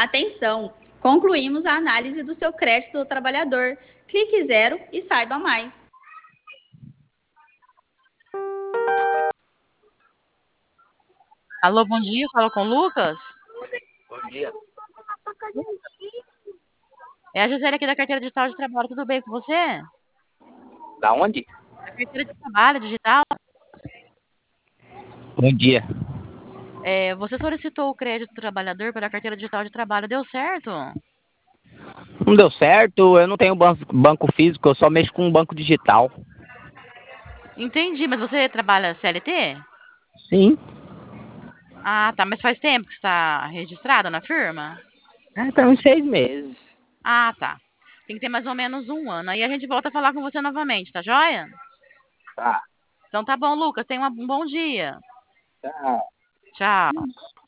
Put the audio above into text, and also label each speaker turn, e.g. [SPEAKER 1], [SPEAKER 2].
[SPEAKER 1] Atenção! Concluímos a análise do seu crédito do trabalhador. Clique zero e saiba mais.
[SPEAKER 2] Alô, bom dia, falo com o Lucas.
[SPEAKER 3] Bom dia.
[SPEAKER 2] É a Gisele aqui da Carteira Digital de Trabalho, tudo bem com você?
[SPEAKER 3] Da onde?
[SPEAKER 2] Da Carteira de Trabalho Digital.
[SPEAKER 3] Bom dia.
[SPEAKER 2] Você solicitou o crédito do trabalhador pela Carteira Digital de Trabalho, deu certo?
[SPEAKER 3] Não deu certo, eu não tenho banco físico, eu só mexo com um banco digital.
[SPEAKER 2] Entendi, mas você trabalha CLT?
[SPEAKER 3] Sim.
[SPEAKER 2] Ah, tá, mas faz tempo que você está registrado na firma?
[SPEAKER 3] Tem uns 6 meses.
[SPEAKER 2] Ah, tá. Tem que ter mais ou menos um ano. Aí a gente volta a falar com você novamente, tá joia?
[SPEAKER 3] Tá.
[SPEAKER 2] Então tá bom, Lucas, tenha um bom dia.
[SPEAKER 3] Tá.
[SPEAKER 2] Tchau.